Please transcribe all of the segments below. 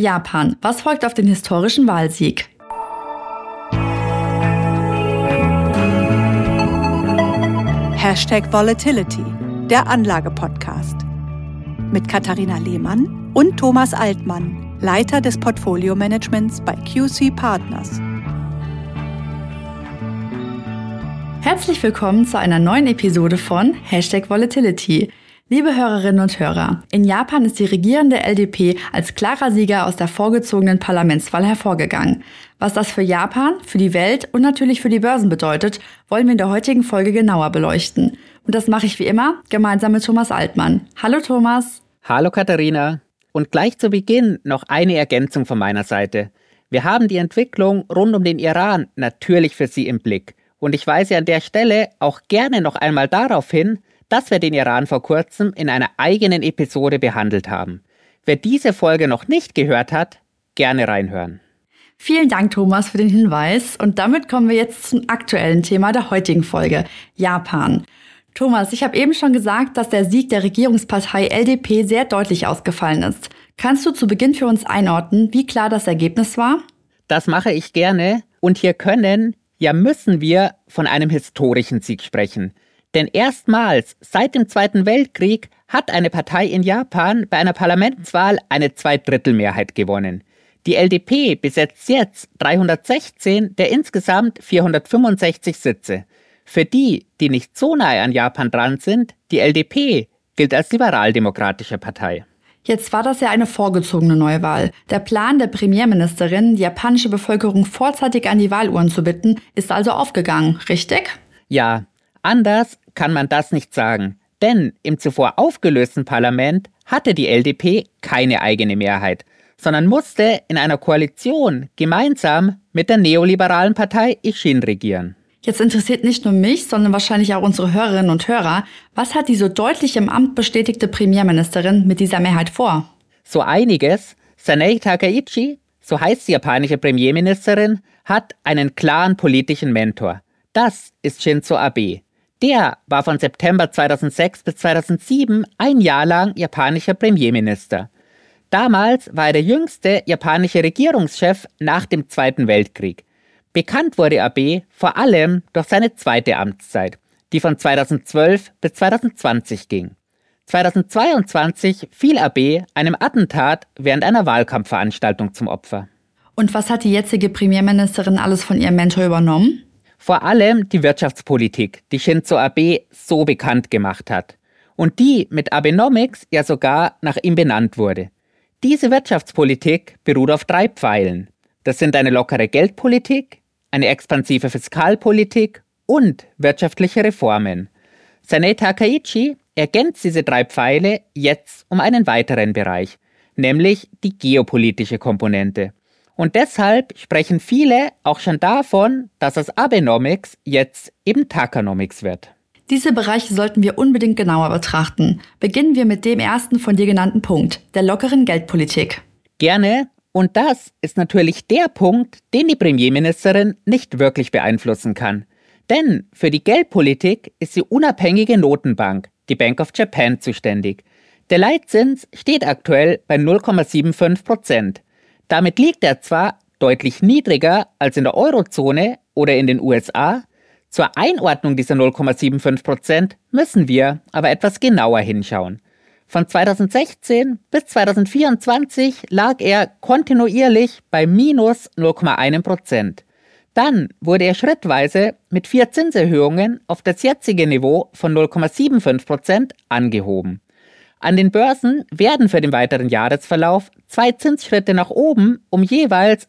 Japan. Was folgt auf den historischen Wahlsieg? #Volatility, der Anlage-Podcast. Mit Katharina Lehmann und Thomas Altmann, Leiter des Portfolio-Managements bei QC Partners. Herzlich willkommen zu einer neuen Episode von #Volatility. Liebe Hörerinnen und Hörer, in Japan ist die regierende LDP als klarer Sieger aus der vorgezogenen Parlamentswahl hervorgegangen. Was das für Japan, für die Welt und natürlich für die Börsen bedeutet, wollen wir in der heutigen Folge genauer beleuchten. Und das mache ich wie immer gemeinsam mit Thomas Altmann. Hallo Thomas. Hallo Katharina. Und gleich zu Beginn noch eine Ergänzung von meiner Seite. Wir haben die Entwicklung rund um den Iran natürlich für Sie im Blick. Und ich weise an der Stelle auch gerne noch einmal darauf hin, dass wir den Iran vor kurzem in einer eigenen Episode behandelt haben. Wer diese Folge noch nicht gehört hat, gerne reinhören. Vielen Dank, Thomas, für den Hinweis. Und damit kommen wir jetzt zum aktuellen Thema der heutigen Folge, Japan. Thomas, ich habe eben schon gesagt, dass der Sieg der Regierungspartei LDP sehr deutlich ausgefallen ist. Kannst du zu Beginn für uns einordnen, wie klar das Ergebnis war? Das mache ich gerne. Und hier müssen wir von einem historischen Sieg sprechen. Denn erstmals seit dem Zweiten Weltkrieg hat eine Partei in Japan bei einer Parlamentswahl eine Zweidrittelmehrheit gewonnen. Die LDP besetzt jetzt 316 der insgesamt 465 Sitze. Für die, die nicht so nahe an Japan dran sind, die LDP gilt als liberaldemokratische Partei. Jetzt war das ja eine vorgezogene Neuwahl. Der Plan der Premierministerin, die japanische Bevölkerung vorzeitig an die Wahlurnen zu bitten, ist also aufgegangen, richtig? Ja, anders kann man das nicht sagen. Denn im zuvor aufgelösten Parlament hatte die LDP keine eigene Mehrheit, sondern musste in einer Koalition gemeinsam mit der neoliberalen Partei Ishin regieren. Jetzt interessiert nicht nur mich, sondern wahrscheinlich auch unsere Hörerinnen und Hörer, was hat die so deutlich im Amt bestätigte Premierministerin mit dieser Mehrheit vor? So einiges. Sanae Takaichi, so heißt die japanische Premierministerin, hat einen klaren politischen Mentor. Das ist Shinzo Abe. Der war von September 2006 bis 2007 ein Jahr lang japanischer Premierminister. Damals war er der jüngste japanische Regierungschef nach dem Zweiten Weltkrieg. Bekannt wurde Abe vor allem durch seine zweite Amtszeit, die von 2012 bis 2020 ging. 2022 fiel Abe einem Attentat während einer Wahlkampfveranstaltung zum Opfer. Und was hat die jetzige Premierministerin alles von ihrem Mentor übernommen? Vor allem die Wirtschaftspolitik, die Shinzo Abe so bekannt gemacht hat. Und die mit Abenomics ja sogar nach ihm benannt wurde. Diese Wirtschaftspolitik beruht auf 3 Pfeilen. Das sind eine lockere Geldpolitik, eine expansive Fiskalpolitik und wirtschaftliche Reformen. Sanae Takaichi ergänzt diese 3 Pfeile jetzt um einen weiteren Bereich, nämlich die geopolitische Komponente. Und deshalb sprechen viele auch schon davon, dass aus Abenomics jetzt eben Takanomics wird. Diese Bereiche sollten wir unbedingt genauer betrachten. Beginnen wir mit dem ersten von dir genannten Punkt, der lockeren Geldpolitik. Gerne. Und das ist natürlich der Punkt, den die Premierministerin nicht wirklich beeinflussen kann. Denn für die Geldpolitik ist die unabhängige Notenbank, die Bank of Japan, zuständig. Der Leitzins steht aktuell bei 0,75%. Damit liegt er zwar deutlich niedriger als in der Eurozone oder in den USA. Zur Einordnung dieser 0,75% müssen wir aber etwas genauer hinschauen. Von 2016 bis 2024 lag er kontinuierlich bei minus 0,1%. Dann wurde er schrittweise mit 4 Zinserhöhungen auf das jetzige Niveau von 0,75% angehoben. An den Börsen werden für den weiteren Jahresverlauf 2 Zinsschritte nach oben um jeweils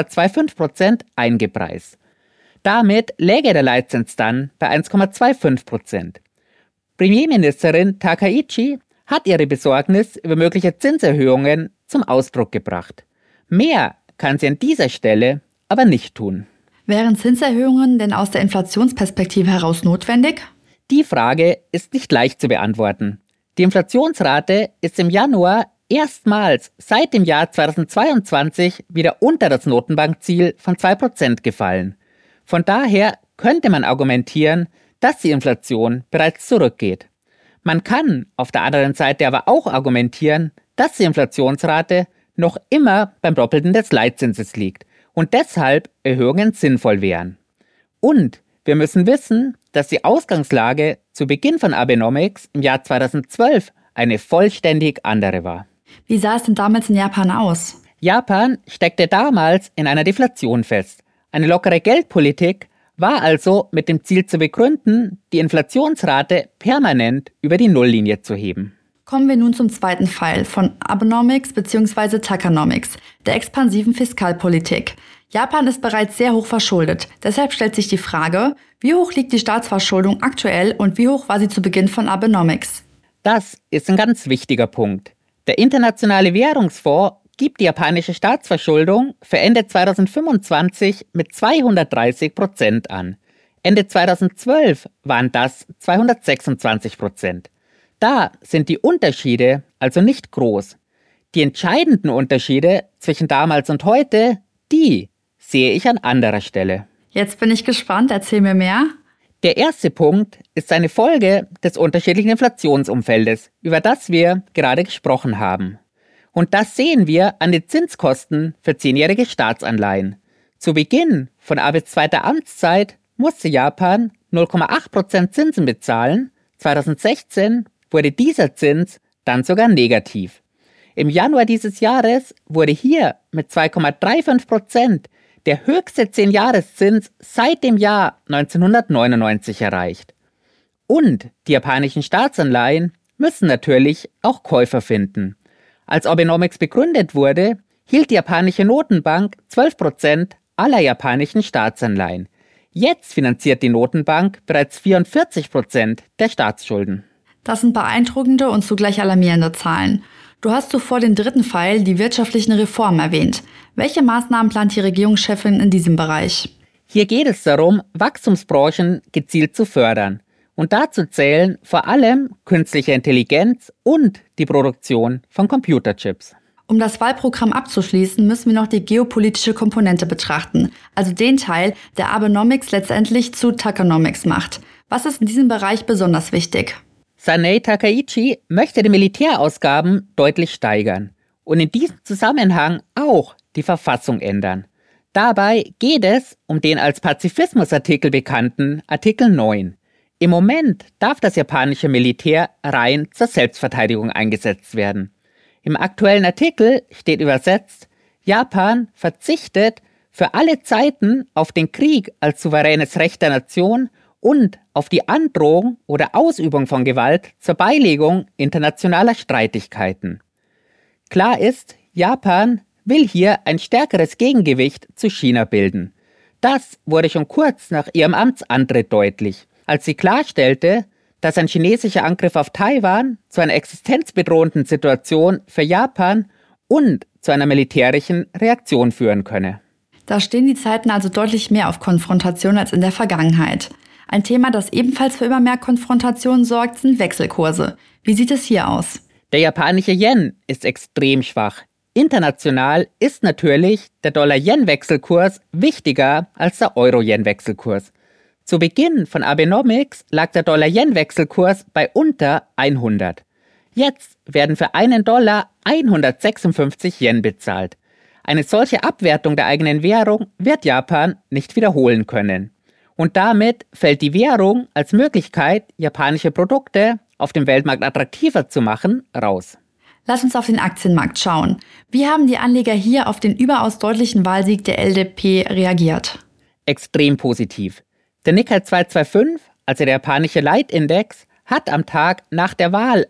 0,25% eingepreist. Damit läge der Leitzins dann bei 1,25%. Premierministerin Takaichi hat ihre Besorgnis über mögliche Zinserhöhungen zum Ausdruck gebracht. Mehr kann sie an dieser Stelle aber nicht tun. Wären Zinserhöhungen denn aus der Inflationsperspektive heraus notwendig? Die Frage ist nicht leicht zu beantworten. Die Inflationsrate ist im Januar erstmals seit dem Jahr 2022 wieder unter das Notenbankziel von 2% gefallen. Von daher könnte man argumentieren, dass die Inflation bereits zurückgeht. Man kann auf der anderen Seite aber auch argumentieren, dass die Inflationsrate noch immer beim Doppelten des Leitzinses liegt und deshalb Erhöhungen sinnvoll wären. Und wir müssen wissen, dass die Ausgangslage zu Beginn von Abenomics im Jahr 2012 eine vollständig andere war. Wie sah es denn damals in Japan aus? Japan steckte damals in einer Deflation fest. Eine lockere Geldpolitik war also mit dem Ziel zu begründen, die Inflationsrate permanent über die Nulllinie zu heben. Kommen wir nun zum zweiten Pfeil von Abenomics bzw. Takanomics, der expansiven Fiskalpolitik. Japan ist bereits sehr hoch verschuldet. Deshalb stellt sich die Frage, wie hoch liegt die Staatsverschuldung aktuell und wie hoch war sie zu Beginn von Abenomics? Das ist ein ganz wichtiger Punkt. Der Internationale Währungsfonds gibt die japanische Staatsverschuldung für Ende 2025 mit 230% an. Ende 2012 waren das 226%. Da sind die Unterschiede also nicht groß. Die entscheidenden Unterschiede zwischen damals und heute, die sehe ich an anderer Stelle. Jetzt bin ich gespannt, erzähl mir mehr. Der erste Punkt ist eine Folge des unterschiedlichen Inflationsumfeldes, über das wir gerade gesprochen haben. Und das sehen wir an den Zinskosten für 10-jährige Staatsanleihen. Zu Beginn von Abes zweiter Amtszeit musste Japan 0,8% Zinsen bezahlen. 2016 wurde dieser Zins dann sogar negativ. Im Januar dieses Jahres wurde hier mit 2,35% der höchste 10-Jahreszins seit dem Jahr 1999 erreicht. Und die japanischen Staatsanleihen müssen natürlich auch Käufer finden. Als Abenomics begründet wurde, hielt die japanische Notenbank 12% aller japanischen Staatsanleihen. Jetzt finanziert die Notenbank bereits 44% der Staatsschulden. Das sind beeindruckende und zugleich alarmierende Zahlen. Du hast zuvor den dritten Pfeil, die wirtschaftlichen Reformen, erwähnt. Welche Maßnahmen plant die Regierungschefin in diesem Bereich? Hier geht es darum, Wachstumsbranchen gezielt zu fördern. Und dazu zählen vor allem künstliche Intelligenz und die Produktion von Computerchips. Um das Wahlprogramm abzuschließen, müssen wir noch die geopolitische Komponente betrachten, also den Teil, der Abenomics letztendlich zu Takanomics macht. Was ist in diesem Bereich besonders wichtig? Sanei Takaichi möchte die Militärausgaben deutlich steigern und in diesem Zusammenhang auch die Verfassung ändern. Dabei geht es um den als Pazifismusartikel bekannten Artikel 9. Im Moment darf das japanische Militär rein zur Selbstverteidigung eingesetzt werden. Im aktuellen Artikel steht übersetzt, Japan verzichtet für alle Zeiten auf den Krieg als souveränes Recht der Nation und auf die Androhung oder Ausübung von Gewalt zur Beilegung internationaler Streitigkeiten. Klar ist, Japan will hier ein stärkeres Gegengewicht zu China bilden. Das wurde schon kurz nach ihrem Amtsantritt deutlich, als sie klarstellte, dass ein chinesischer Angriff auf Taiwan zu einer existenzbedrohenden Situation für Japan und zu einer militärischen Reaktion führen könne. Da stehen die Zeiten also deutlich mehr auf Konfrontation als in der Vergangenheit. Ein Thema, das ebenfalls für immer mehr Konfrontation sorgt, sind Wechselkurse. Wie sieht es hier aus? Der japanische Yen ist extrem schwach. International ist natürlich der Dollar-Yen-Wechselkurs wichtiger als der Euro-Yen-Wechselkurs. Zu Beginn von Abenomics lag der Dollar-Yen-Wechselkurs bei unter 100. Jetzt werden für einen Dollar 156 Yen bezahlt. Eine solche Abwertung der eigenen Währung wird Japan nicht wiederholen können. Und damit fällt die Währung als Möglichkeit, japanische Produkte auf dem Weltmarkt attraktiver zu machen, raus. Lass uns auf den Aktienmarkt schauen. Wie haben die Anleger hier auf den überaus deutlichen Wahlsieg der LDP reagiert? Extrem positiv. Der Nikkei 225, also der japanische Leitindex, hat am Tag nach der Wahl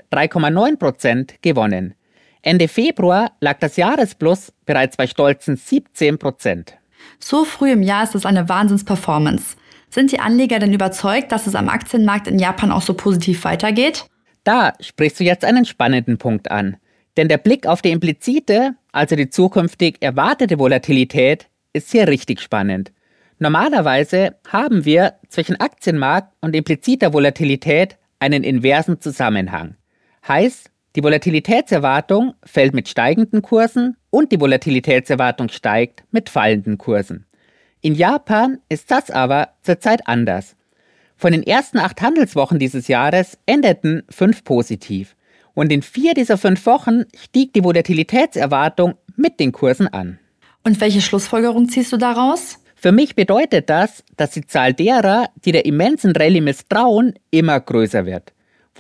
3,9% gewonnen. Ende Februar lag das Jahresplus bereits bei stolzen 17%. So früh im Jahr ist es eine Wahnsinnsperformance. Sind die Anleger denn überzeugt, dass es am Aktienmarkt in Japan auch so positiv weitergeht? Da sprichst du jetzt einen spannenden Punkt an. Denn der Blick auf die implizite, also die zukünftig erwartete Volatilität, ist hier richtig spannend. Normalerweise haben wir zwischen Aktienmarkt und impliziter Volatilität einen inversen Zusammenhang. Heißt, die Volatilitätserwartung fällt mit steigenden Kursen und die Volatilitätserwartung steigt mit fallenden Kursen. In Japan ist das aber zurzeit anders. Von den ersten 8 Handelswochen dieses Jahres endeten 5 positiv. Und in 4 dieser 5 Wochen stieg die Volatilitätserwartung mit den Kursen an. Und welche Schlussfolgerung ziehst du daraus? Für mich bedeutet das, dass die Zahl derer, die der immensen Rallye misstrauen, immer größer wird.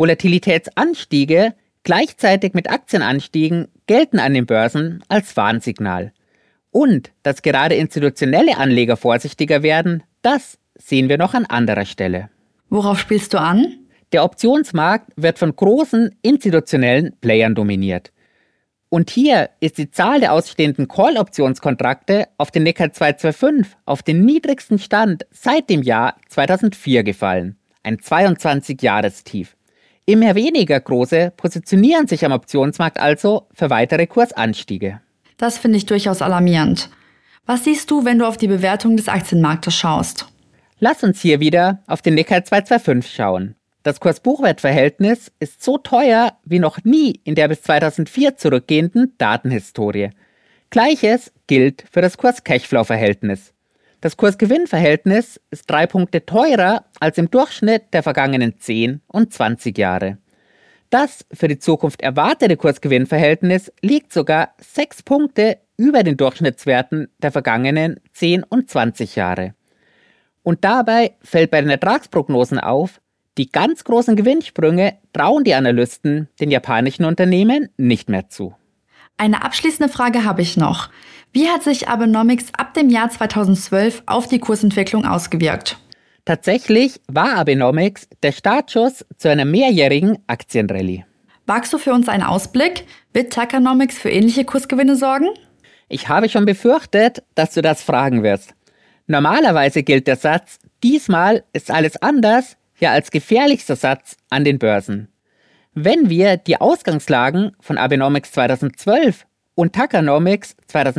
Volatilitätsanstiege gleichzeitig mit Aktienanstiegen gelten an den Börsen als Warnsignal. Und dass gerade institutionelle Anleger vorsichtiger werden, das sehen wir noch an anderer Stelle. Worauf spielst du an? Der Optionsmarkt wird von großen institutionellen Playern dominiert. Und hier ist die Zahl der ausstehenden Call-Optionskontrakte auf den Nikkei 225 auf den niedrigsten Stand seit dem Jahr 2004 gefallen. Ein 22-Jahrestief. Immer weniger große positionieren sich am Optionsmarkt also für weitere Kursanstiege. Das finde ich durchaus alarmierend. Was siehst du, wenn du auf die Bewertung des Aktienmarktes schaust? Lass uns hier wieder auf den Nikkei 225 schauen. Das Kurs-Buchwert-Verhältnis ist so teuer wie noch nie in der bis 2004 zurückgehenden Datenhistorie. Gleiches gilt für das Kurs-Cashflow-Verhältnis. Das Kurs-Gewinn-Verhältnis ist 3 Punkte teurer als im Durchschnitt der vergangenen 10 und 20 Jahre. Das für die Zukunft erwartete Kurs-Gewinn-Verhältnis liegt sogar 6 Punkte über den Durchschnittswerten der vergangenen 10 und 20 Jahre. Und dabei fällt bei den Ertragsprognosen auf, die ganz großen Gewinnsprünge trauen die Analysten den japanischen Unternehmen nicht mehr zu. Eine abschließende Frage habe ich noch. Wie hat sich Abenomics ab dem Jahr 2012 auf die Kursentwicklung ausgewirkt? Tatsächlich war Abenomics der Startschuss zu einer mehrjährigen Aktienrallye. Wagst du für uns einen Ausblick? Wird Takanomics für ähnliche Kursgewinne sorgen? Ich habe schon befürchtet, dass du das fragen wirst. Normalerweise gilt der Satz, diesmal ist alles anders, ja als gefährlichster Satz an den Börsen. Wenn wir die Ausgangslagen von Abenomics 2012 und Takanomics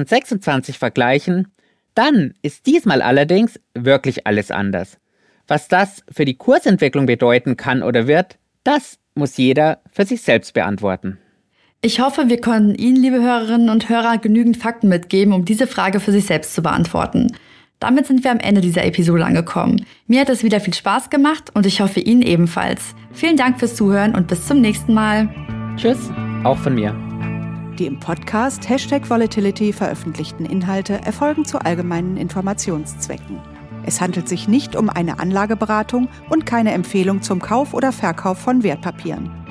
2026 vergleichen, dann ist diesmal allerdings wirklich alles anders. Was das für die Kursentwicklung bedeuten kann oder wird, das muss jeder für sich selbst beantworten. Ich hoffe, wir konnten Ihnen, liebe Hörerinnen und Hörer, genügend Fakten mitgeben, um diese Frage für sich selbst zu beantworten. Damit sind wir am Ende dieser Episode angekommen. Mir hat es wieder viel Spaß gemacht und ich hoffe Ihnen ebenfalls. Vielen Dank fürs Zuhören und bis zum nächsten Mal. Tschüss, auch von mir. Die im Podcast #Volatility veröffentlichten Inhalte erfolgen zu allgemeinen Informationszwecken. Es handelt sich nicht um eine Anlageberatung und keine Empfehlung zum Kauf oder Verkauf von Wertpapieren.